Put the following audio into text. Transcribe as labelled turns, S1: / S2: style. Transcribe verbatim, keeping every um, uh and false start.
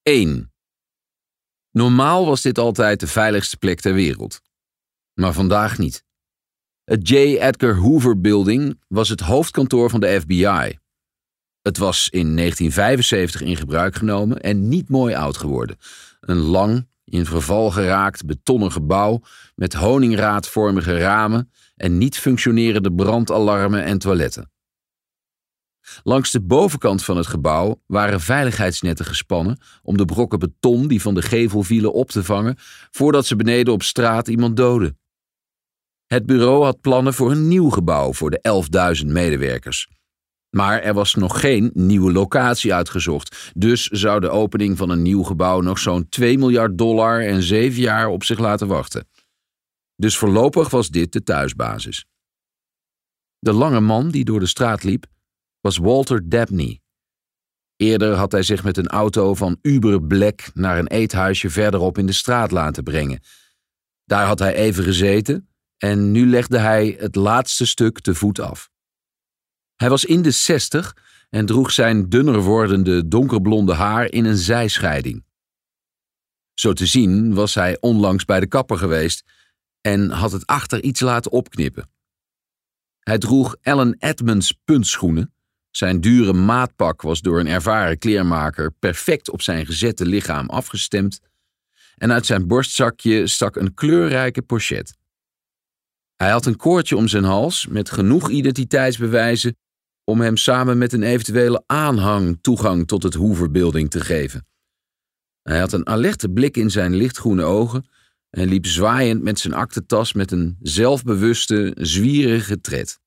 S1: één. Normaal was dit altijd de veiligste plek ter wereld. Maar vandaag niet. Het J. Edgar Hoover Building was het hoofdkantoor van de F B I. Het was in negentien vijfenzeventig in gebruik genomen en niet mooi oud geworden. Een lang, in verval geraakt betonnen gebouw met honingraadvormige ramen en niet functionerende brandalarmen en toiletten. Langs de bovenkant van het gebouw waren veiligheidsnetten gespannen om de brokken beton die van de gevel vielen op te vangen voordat ze beneden op straat iemand doden. Het bureau had plannen voor een nieuw gebouw voor de elfduizend medewerkers. Maar er was nog geen nieuwe locatie uitgezocht, dus zou de opening van een nieuw gebouw nog zo'n twee miljard dollar en zeven jaar op zich laten wachten. Dus voorlopig was dit de thuisbasis. De lange man die door de straat liep, was Walter Dabney. Eerder had hij zich met een auto van Uber Black naar een eethuisje verderop in de straat laten brengen. Daar had hij even gezeten en nu legde hij het laatste stuk te voet af. Hij was in de zestig en droeg zijn dunner wordende donkerblonde haar in een zijscheiding. Zo te zien was hij onlangs bij de kapper geweest en had het achter iets laten opknippen. Hij droeg Allen Edmonds puntschoenen. Zijn dure maatpak was door een ervaren kleermaker perfect op zijn gezette lichaam afgestemd en uit zijn borstzakje stak een kleurrijke pochet. Hij had een koordje om zijn hals met genoeg identiteitsbewijzen om hem samen met een eventuele aanhang toegang tot het Hoover Building te geven. Hij had een alerte blik in zijn lichtgroene ogen en liep zwaaiend met zijn aktentas met een zelfbewuste, zwierige tred.